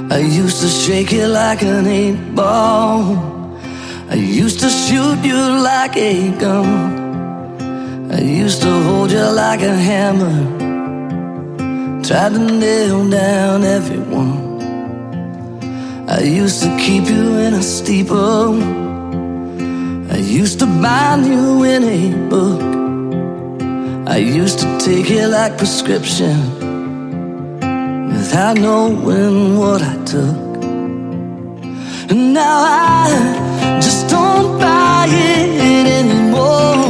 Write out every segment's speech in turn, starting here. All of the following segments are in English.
I used to shake it like an 8-ball. I used to shoot you like a gun. I used to hold you like a hammer, tried to nail down everyone. I used to keep you in a steeple. I used to bind you in a book. I used to take it like prescription without knowing what I took. And now I just don't buy it anymore.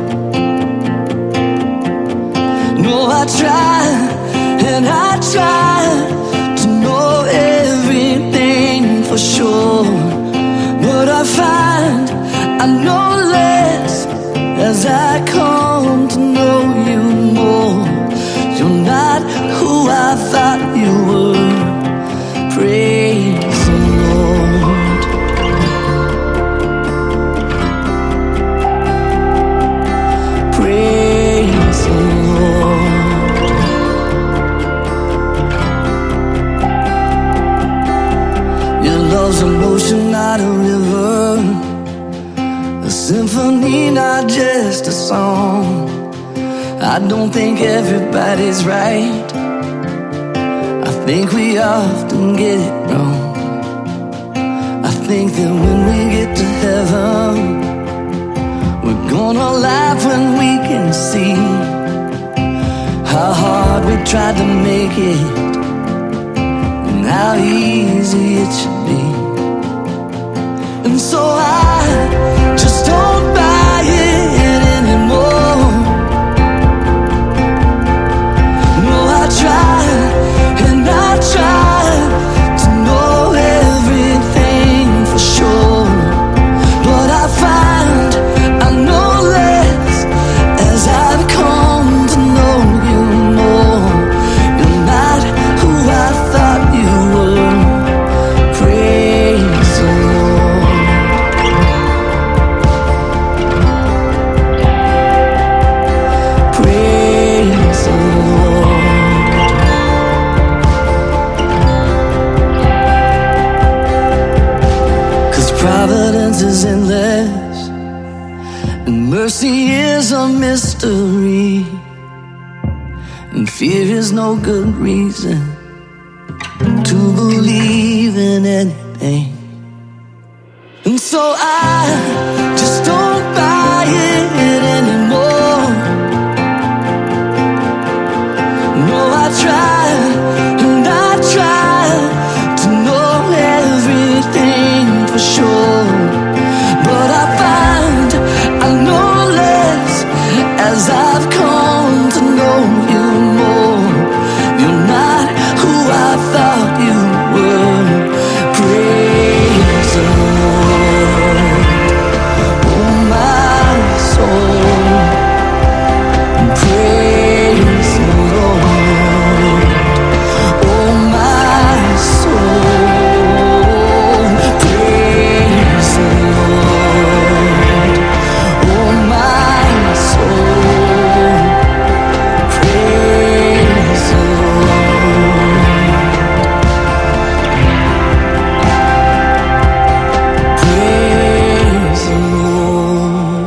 No, I try and I try to know everything for sure, but I find I know less as I come to know you more. You're not who I thought you were. Praise the Lord. Praise the Lord. Your love's a motion, not a river, a symphony, not just a song. I don't think everybody's right. I think we often get it wrong. I think that when we get to heaven, we're gonna laugh when we can see how hard we tried to make it and how easy it should be. And so I just don't buy it anymore. No, I try and I try to know everything for sure, but I find I know less as I've come to know you more. You're not who I thought you were. Praise the Lord. Praise the Lord. Providence is endless, and mercy is a mystery, and fear is no good reason to believe in anything. And so I just don't buy it anymore. No, I try and I try to know everything for sure, but I find I know less as I've come to know you more. You're not who I thought you were. Praise the Lord, oh my soul. Praise the Lord, oh my soul. Praise the Lord, oh my soul. Praise the Lord. Praise the Lord.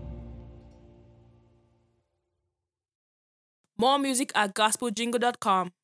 More music at gospeljingle.com.